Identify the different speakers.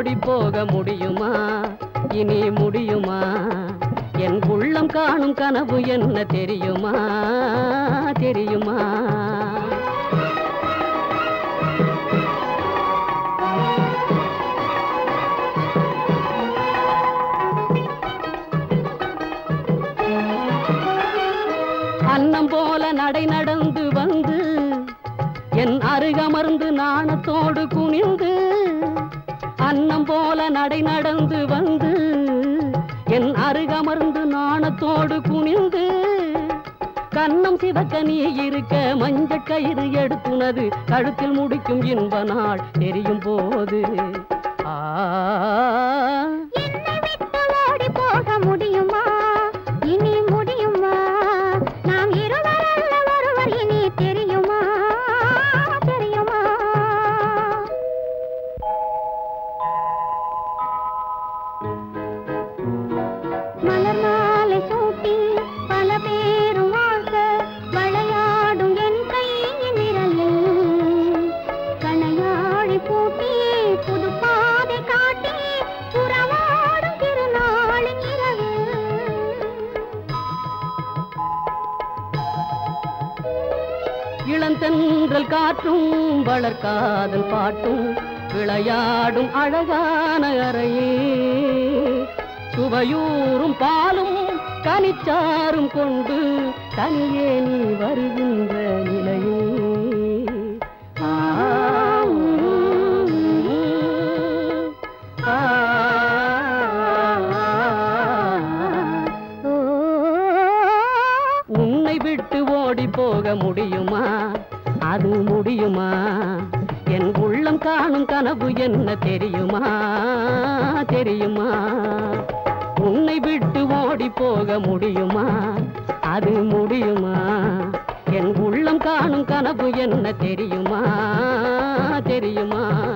Speaker 1: ஓடி போக முடியுமா இனி முடியுமா என் உள்ளம் காணும் கனவு என்ன தெரியுமா தெரியுமா அன்னம் போல நடை நடந்து வந்து என் அருகமர்ந்து நாணத்தோடு குனிந்து அன்னம் போல நடை நடந்து வந்து என் அருகமர்ந்து நாணத்தோடு குனிந்து கன்னம் சிவக்க நீ இருக்க மஞ்சள் கயிறு எடுத்துனது கழுத்தில் முடிக்கும் இன்ப நாள் தெரியும் போது
Speaker 2: என்னை விட்டு ஓடி போக முடியுமா இனி முடியுமா நாம் இருவர் அல்ல ஒருவர் இனி தெரியுமா தெரியுமா மலர் மாலை சூட்டி பல பேரும் வாழ்க விளையாடும் என் கையின் விரலில் கணையாழி பூட்டி புது பாதை காட்டி புறவாடும் திருநாளின் இரவு
Speaker 1: இளந்தென்றல் காற்றும் வளர்காதல் பாட்டும் விளையாடும் அழகான அறையே சுவையூறும் பாலும் கனிச்சாரும் கொண்டு தனியே நீ வருகின்ற நிலையே உன்னை விட்டு ஓடி போக முடியுமா அது முடியுமா என் உள்ளம் காணும் கனவு என்ன தெரியுமா தெரியுமா உன்னை விட்டு ஓடி போக முடியுமா அது முடியுமா என் உள்ளம் காணும் கனவு என்ன தெரியுமா தெரியுமா